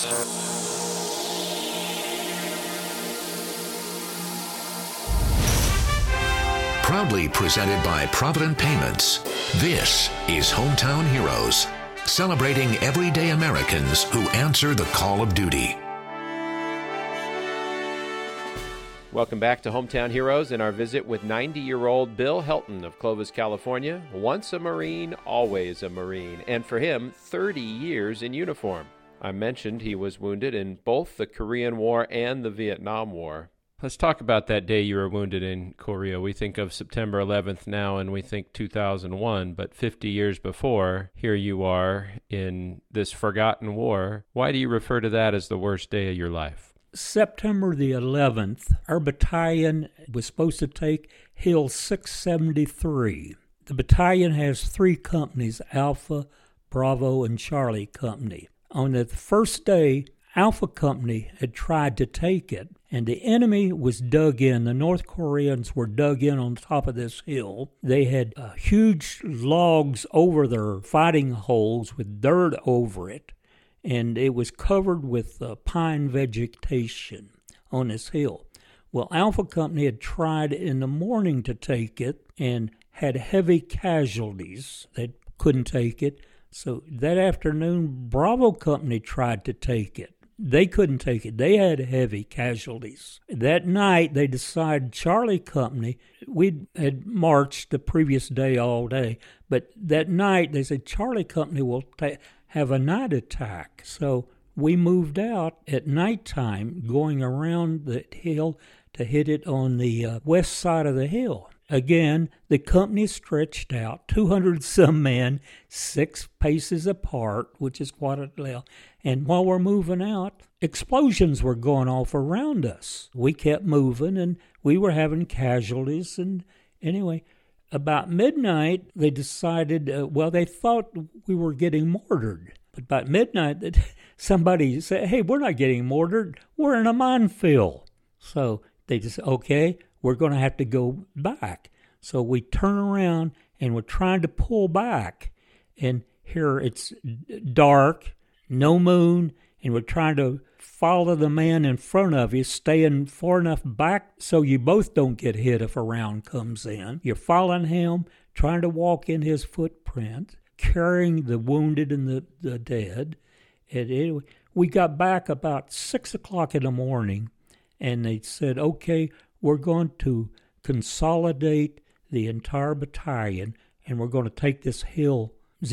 Proudly presented by Provident Payments, this is Hometown Heroes, celebrating everyday Americans who answer the call of duty. Welcome back to Hometown Heroes and our visit with 90-year-old Bill Helton of Clovis, California. Once a Marine, always a Marine, and for him, 30 years in uniform. I mentioned he was wounded in both the Korean War and the Vietnam War. Let's talk about that day you were wounded in Korea. We think of September 11th now, and we think 2001, but 50 years before, here you are in this forgotten war. Why do you refer to that as the worst day of your life? September the 11th, our battalion was supposed to take Hill 673. The battalion has 3 companies, Alpha, Bravo, and Charlie Company. On the first day, Alpha Company had tried to take it, and the enemy was dug in. The North Koreans were dug in on top of this hill. They had huge logs over their fighting holes with dirt over it, and it was covered with pine vegetation on this hill. Well, Alpha Company had tried in the morning to take it and had heavy casualties. They couldn't take it. So that afternoon, Bravo Company tried to take it. They couldn't take it. They had heavy casualties. That night, they decided Charlie Company, we had marched the previous day all day, but that night they said Charlie Company will have a night attack. So we moved out at nighttime, going around the hill to hit it on the west side of the hill. Again, the company stretched out, 200-some men, 6 paces apart, which is quite a deal. And while we're moving out, explosions were going off around us. We kept moving, and we were having casualties. And anyway, about midnight, they decided, they thought we were getting mortared. But about midnight, somebody said, hey, we're not getting mortared. We're in a minefield. So they just, okay, we're going to have to go back. So we turn around, and we're trying to pull back. And here it's dark, no moon, and we're trying to follow the man in front of you, staying far enough back so you both don't get hit if a round comes in. You're following him, trying to walk in his footprint, carrying the wounded and the dead. And anyway, we got back about 6 o'clock in the morning, and they said, okay, we're going to consolidate the entire battalion, and we're going to take this hill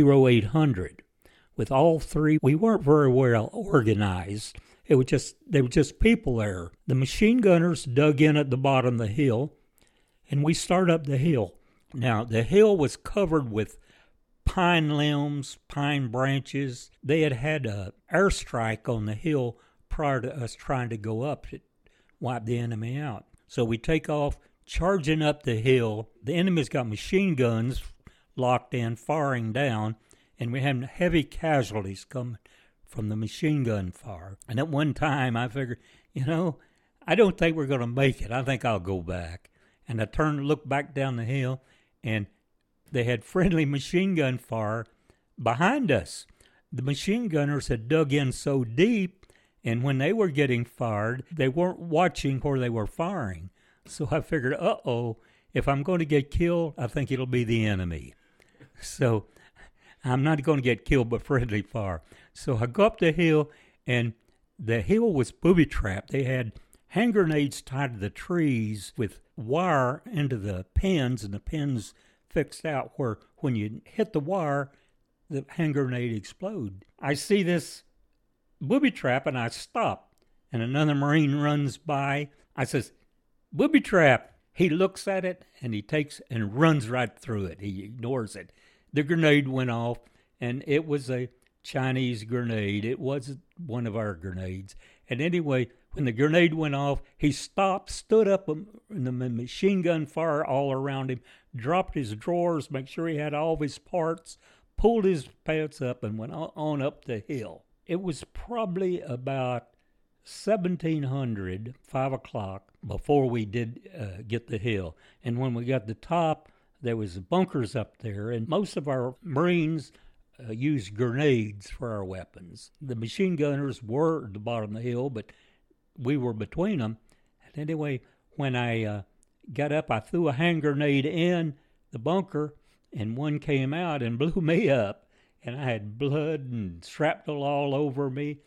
0800. With all 3, we weren't very well organized. They were just people there. The machine gunners dug in at the bottom of the hill, and we started up the hill. Now, the hill was covered with pine limbs, pine branches. They had an airstrike on the hill prior to us trying to go up to wipe the enemy out. So we take off, charging up the hill. The enemy's got machine guns locked in, firing down, and we're having heavy casualties coming from the machine gun fire. And at one time, I figured, I don't think we're going to make it. I think I'll go back. And I turned to look back down the hill, and they had friendly machine gun fire behind us. The machine gunners had dug in so deep, and when they were getting fired, they weren't watching where they were firing. So I figured, if I'm going to get killed, I think it'll be the enemy. So I'm not going to get killed by friendly fire. So I go up the hill, and the hill was booby-trapped. They had hand grenades tied to the trees with wire into the pins, and the pins fixed out where when you hit the wire, the hand grenade explode. I see this booby trap, and I stop, and another Marine runs by. I says, booby trap. He looks at it, and he takes and runs right through it. He ignores it. The grenade went off, and it was a Chinese grenade. It wasn't one of our grenades. And anyway, when the grenade went off, he stopped, stood up in the machine gun fire all around him, dropped his drawers, make sure he had all of his parts, pulled his pants up, and went on up the hill. It was probably about 1700, 5 o'clock, before we did get the hill. And when we got to the top, there was bunkers up there, and most of our Marines used grenades for our weapons. The machine gunners were at the bottom of the hill, but we were between them. And anyway, when I got up, I threw a hand grenade in the bunker, and one came out and blew me up. And I had blood and shrapnel all over me.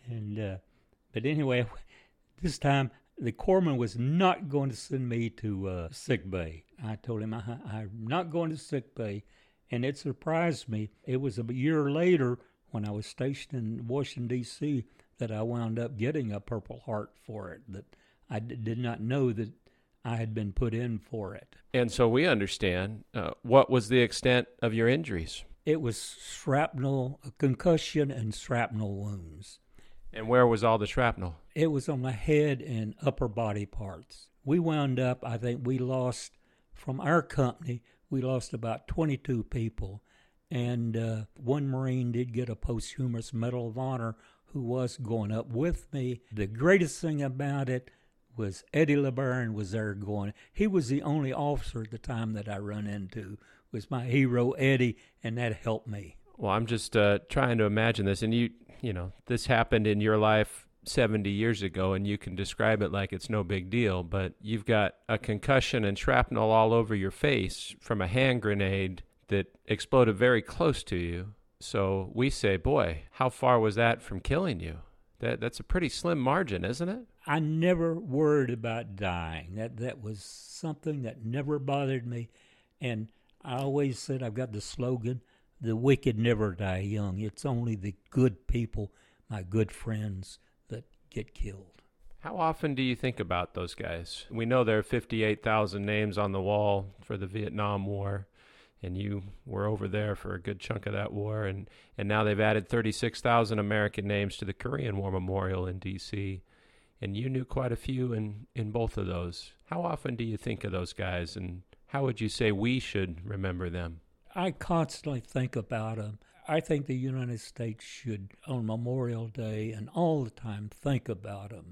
And but anyway, this time the corpsman was not going to send me to sick bay. I told him I'm not going to sick bay. And it surprised me. It was a year later when I was stationed in Washington, D.C., that I wound up getting a Purple Heart for it, that I did not know that I had been put in for it. And so we understand. What was the extent of your injuries? It was shrapnel, concussion, and shrapnel wounds. And where was all the shrapnel? It was on the head and upper body parts. We wound up, I think we lost, from our company, we lost about 22 people. And one Marine did get a posthumous Medal of Honor who was going up with me. The greatest thing about it was Eddie LeBaron was there going. He was the only officer at the time that I run into, was my hero, Eddie, and that helped me. Well, I'm just trying to imagine this. And you know, this happened in your life 70 years ago, and you can describe it like it's no big deal, but you've got a concussion and shrapnel all over your face from a hand grenade that exploded very close to you. So we say, boy, how far was that from killing you? That's a pretty slim margin, isn't it? I never worried about dying. That was something that never bothered me. And I always said, I've got the slogan, the wicked never die young. It's only the good people, my good friends, that get killed. How often do you think about those guys? We know there are 58,000 names on the wall for the Vietnam War, and you were over there for a good chunk of that war, and now they've added 36,000 American names to the Korean War Memorial in D.C., and you knew quite a few in both of those. How often do you think of those guys, and how would you say we should remember them? I constantly think about them. I think the United States should, on Memorial Day and all the time, think about them.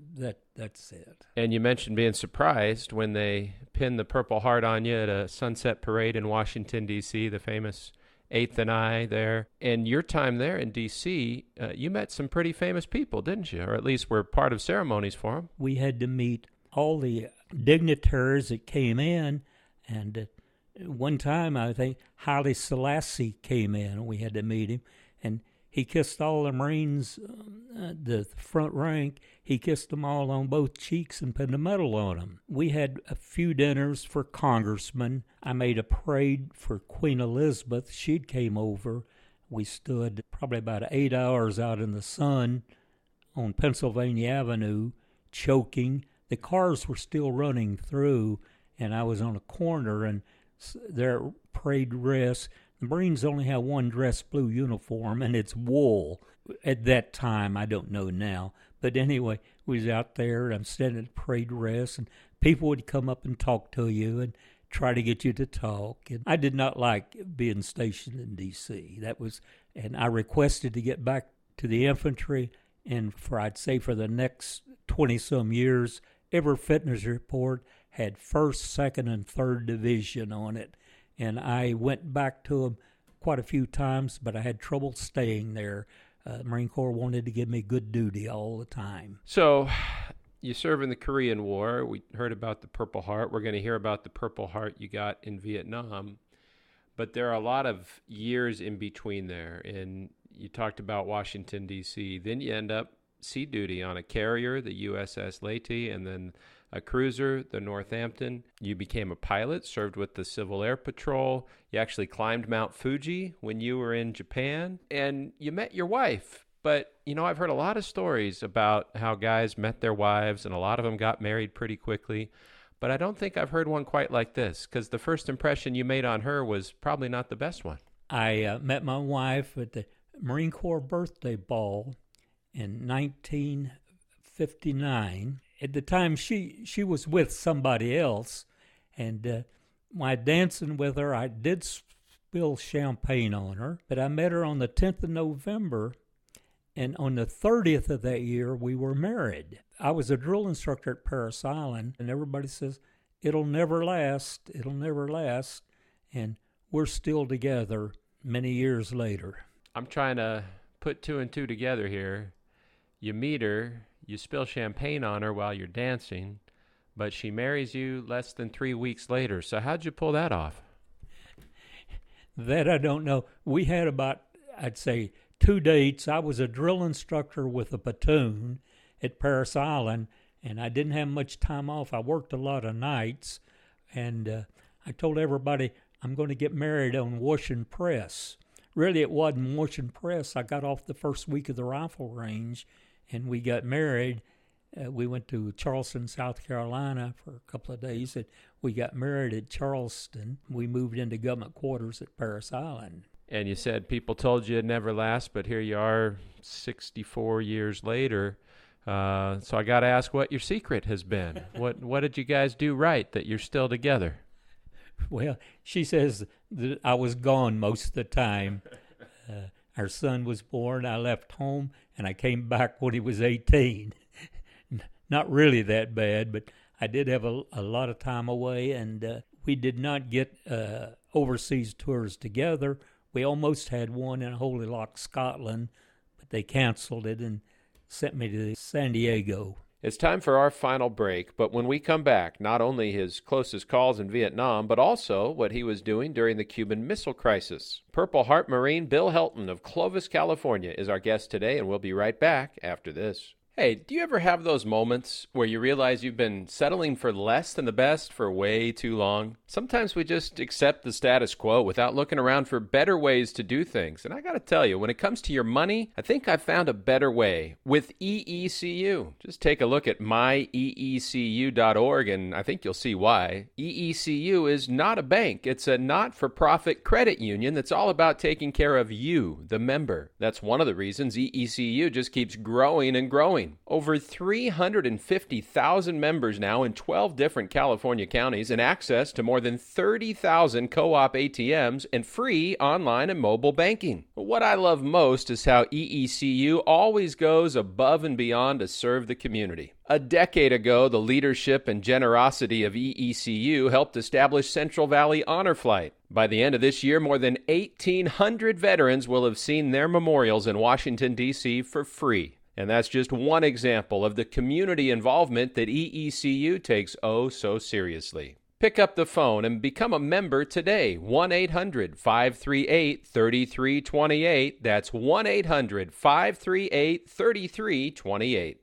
That's it. And you mentioned being surprised when they pinned the Purple Heart on you at a sunset parade in Washington, D.C., the famous 8th and I there. And your time there in D.C., you met some pretty famous people, didn't you? Or at least were part of ceremonies for them. We had to meet all the dignitaries that came in, and one time, I think, Haile Selassie came in, and we had to meet him, and he kissed all the Marines, the front rank. He kissed them all on both cheeks and put a medal on them. We had a few dinners for congressmen. I made a parade for Queen Elizabeth. She came over. We stood probably about 8 hours out in the sun on Pennsylvania Avenue, choking. The cars were still running through, and I was on a corner, and their parade dress. The Marines only have one dress blue uniform, and it's wool. At that time, I don't know now. But anyway, we was out there, and I'm standing at parade dress, and people would come up and talk to you and try to get you to talk. And I did not like being stationed in D.C. And I requested to get back to the infantry, and I'd say for the next 20-some years, every fitness report had 1st, 2nd, and 3rd Division on it. And I went back to them quite a few times, but I had trouble staying there. Marine Corps wanted to give me good duty all the time. So you serve in the Korean War. We heard about the Purple Heart. We're going to hear about the Purple Heart you got in Vietnam. But there are a lot of years in between there. And you talked about Washington, D.C. Then you end up sea duty on a carrier, the USS Leyte, and then a cruiser, the Northampton. You became a pilot, served with the Civil Air Patrol. You actually climbed Mount Fuji when you were in Japan, and you met your wife. But, you know, I've heard a lot of stories about how guys met their wives, and a lot of them got married pretty quickly. But I don't think I've heard one quite like this, because the first impression you made on her was probably not the best one. I met my wife at the Marine Corps birthday ball in 1959. At the time, she was with somebody else, and while dancing with her, I did spill champagne on her, but I met her on the 10th of November, and on the 30th of that year, we were married. I was a drill instructor at Parris Island, and everybody says, it'll never last, and we're still together many years later. I'm trying to put two and two together here. You meet her, you spill champagne on her while you're dancing, but she marries you less than 3 weeks later. So how'd you pull that off? That I don't know. We had about, I'd say, 2 dates. I was a drill instructor with a platoon at Parris Island, and I didn't have much time off. I worked a lot of nights, and I told everybody I'm going to get married on Washington Press. Really, it wasn't Washington Press. I got off the first week of the rifle range, and we got married. We went to Charleston, South Carolina for a couple of days, and we got married at Charleston. We moved into government quarters at Parris Island. And you said people told you it'd never last, but here you are 64 years later. So I got to ask what your secret has been. What did you guys do right that you're still together? Well, she says that I was gone most of the time. Our son was born, I left home, and I came back when he was 18. Not really that bad, but I did have a lot of time away, and we did not get overseas tours together. We almost had one in Holy Loch, Scotland, but they canceled it and sent me to San Diego. It's time for our final break, but when we come back, not only his closest calls in Vietnam, but also what he was doing during the Cuban Missile Crisis. Purple Heart Marine Bill Helton of Clovis, California is our guest today, and we'll be right back after this. Hey, do you ever have those moments where you realize you've been settling for less than the best for way too long? Sometimes we just accept the status quo without looking around for better ways to do things. And I got to tell you, when it comes to your money, I think I've found a better way with EECU. Just take a look at myeecu.org and I think you'll see why. EECU is not a bank. It's a not-for-profit credit union that's all about taking care of you, the member. That's one of the reasons EECU just keeps growing and growing. Over 350,000 members now in 12 different California counties and access to more than 30,000 co-op ATMs and free online and mobile banking. What I love most is how EECU always goes above and beyond to serve the community. A decade ago, the leadership and generosity of EECU helped establish Central Valley Honor Flight. By the end of this year, more than 1,800 veterans will have seen their memorials in Washington, D.C. for free. And that's just one example of the community involvement that EECU takes oh so seriously. Pick up the phone and become a member today. 1-800-538-3328. That's 1-800-538-3328.